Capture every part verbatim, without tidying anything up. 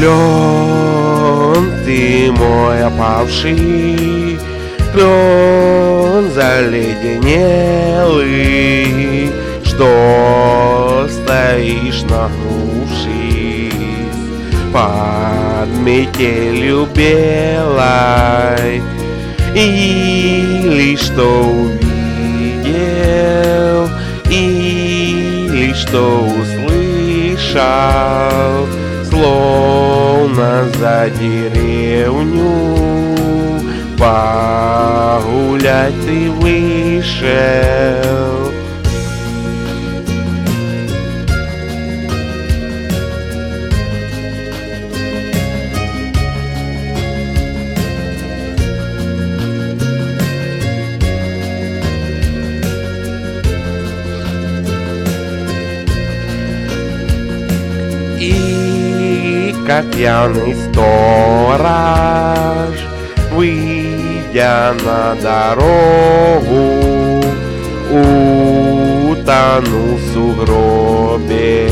Клен, ты мой опавший, клен заледенелый, что стоишь нагнувшись под метелью белой, или что увидел, или что услышал, словно за деревню погулять ты вышел. И как пьяный сторож, выйдя на дорогу, утонул в сугробе,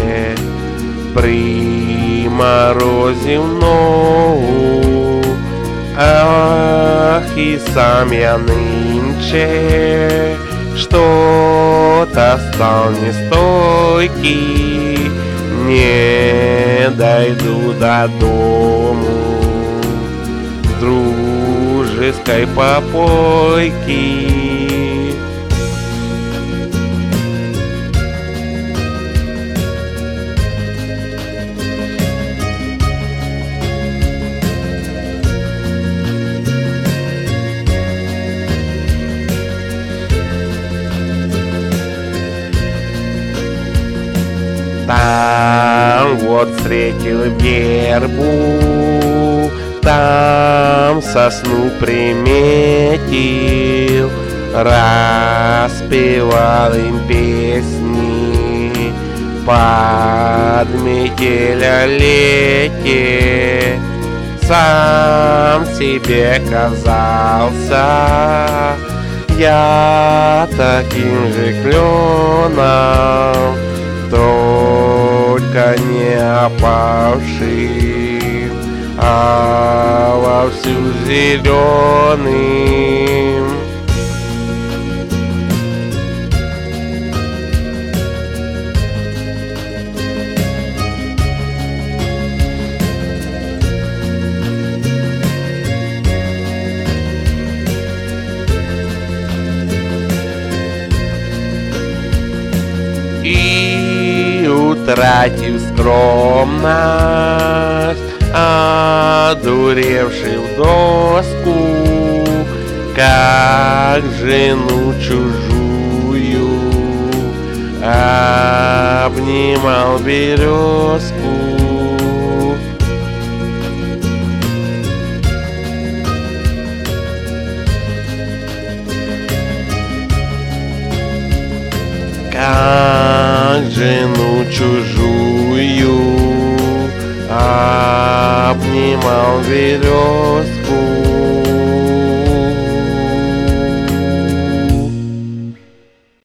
приморозив ногу. Ах, и сам я нынче что-то стал нестойкий, не дойду до дому с дружеской попойки. Там вот встретил вербу, там сосну приметил, распевал им песни под метель о лете. Сам себе казался я таким же кленом, только не опавшим, а вовсю зеленым. И утратив скромность, одуревший в доску, как жену чужую, обнимал березку. Как жену чужую обнимал березку.